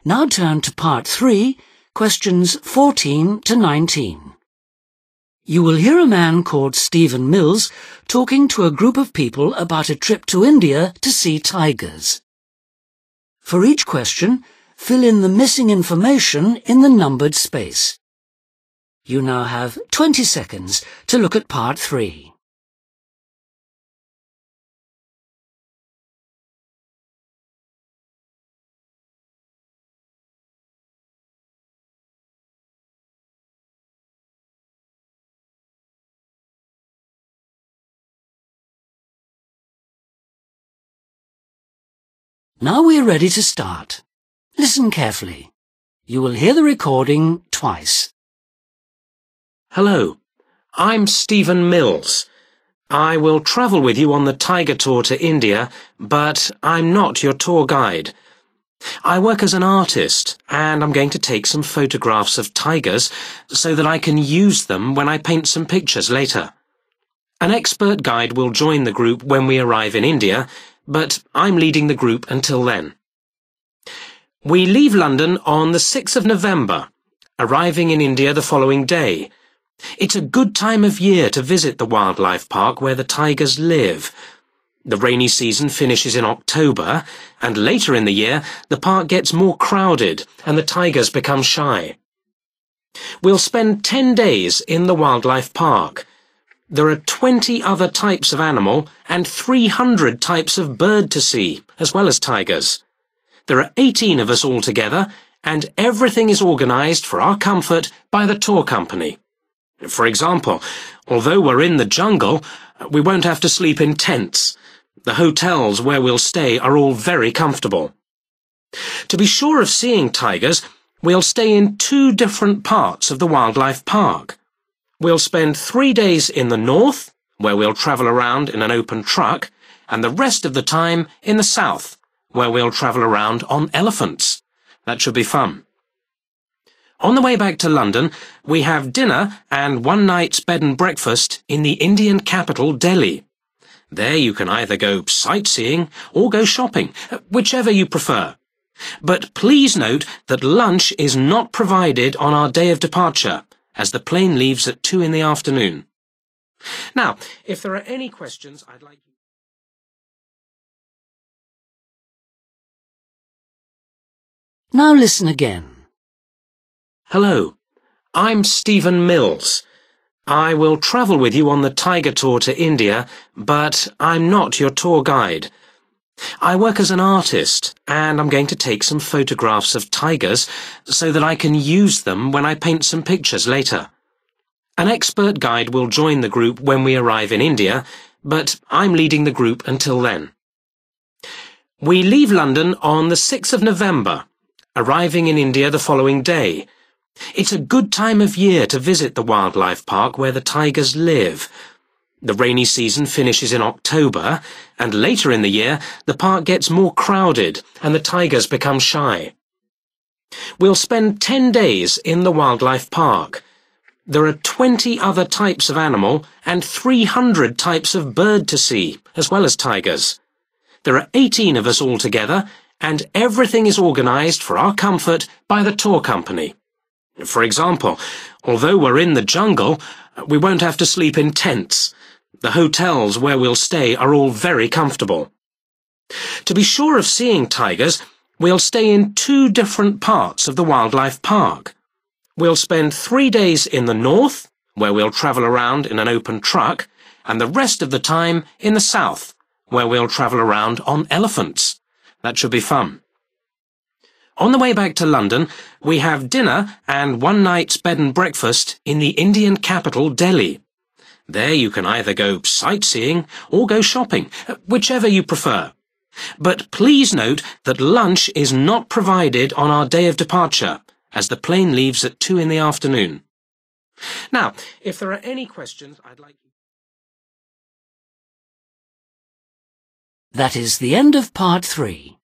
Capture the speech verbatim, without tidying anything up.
Now turn to part three, questions fourteen to nineteen. You will hear a man called Stephen Mills talking to a group of people about a trip to India to see tigers. For each question, fill in the missing information in the numbered space. You now have twenty seconds to look at part three. Now we are ready to start. Listen carefully. You will hear the recording twice. Hello, I'm Stephen Mills. I will travel with you on the Tiger Tour to India, but I'm not your tour guide. I work as an artist, and I'm going to take some photographs of tigers so that I can use them when I paint some pictures later. An expert guide will join the group when we arrive in India, but I'm leading the group until then. We leave London on the sixth of November, arriving in India the following day. It's a good time of year to visit the wildlife park where the tigers live. The rainy season finishes in October, and later in the year the park gets more crowded and the tigers become shy. We'll spend ten days in the wildlife park. There are twenty other types of animal and three hundred types of bird to see, as well as tigers. There are eighteen of us altogether, and everything is organised for our comfort by the tour company. For example, although we're in the jungle, we won't have to sleep in tents. The hotels where we'll stay are all very comfortable. To be sure of seeing tigers, we'll stay in two different parts of the wildlife park. We'll spend three days in the north, where we'll travel around in an open truck, and the rest of the time in the south, where we'll travel around on elephants. That should be fun. On the way back to London, we have dinner and one night's bed and breakfast in the Indian capital, Delhi. There you can either go sightseeing or go shopping, whichever you prefer. But please note that lunch is not provided on our day of departure, as the plane leaves at two in the afternoon. Now, if there are any questions, I'd like you... Now listen again. Hello, I'm Stephen Mills. I will travel with you on the Tiger Tour to India, but I'm not your tour guide. I work as an artist, and I'm going to take some photographs of tigers so that I can use them when I paint some pictures later. An expert guide will join the group when we arrive in India, but I'm leading the group until then. We leave London on the sixth of November, arriving in India the following day. It's a good time of year to visit the wildlife park where the tigers live. The rainy season finishes in October, and later in the year the park gets more crowded and the tigers become shy. We'll spend ten days in the wildlife park. There are twenty other types of animal and three hundred types of bird to see, as well as tigers. There are eighteen of us altogether, and everything is organised for our comfort by the tour company. For example, although we're in the jungle, we won't have to sleep in tents. The hotels where we'll stay are all very comfortable. To be sure of seeing tigers, we'll stay in two different parts of the wildlife park. We'll spend three days in the north, where we'll travel around in an open truck, and the rest of the time in the south, where we'll travel around on elephants. That should be fun. On the way back to London, we have dinner and one night's bed and breakfast in the Indian capital, Delhi. There you can either go sightseeing or go shopping, whichever you prefer. But please note that lunch is not provided on our day of departure, as the plane leaves at two in the afternoon. Now, if there are any questions, I'd like you... That is the end of part three.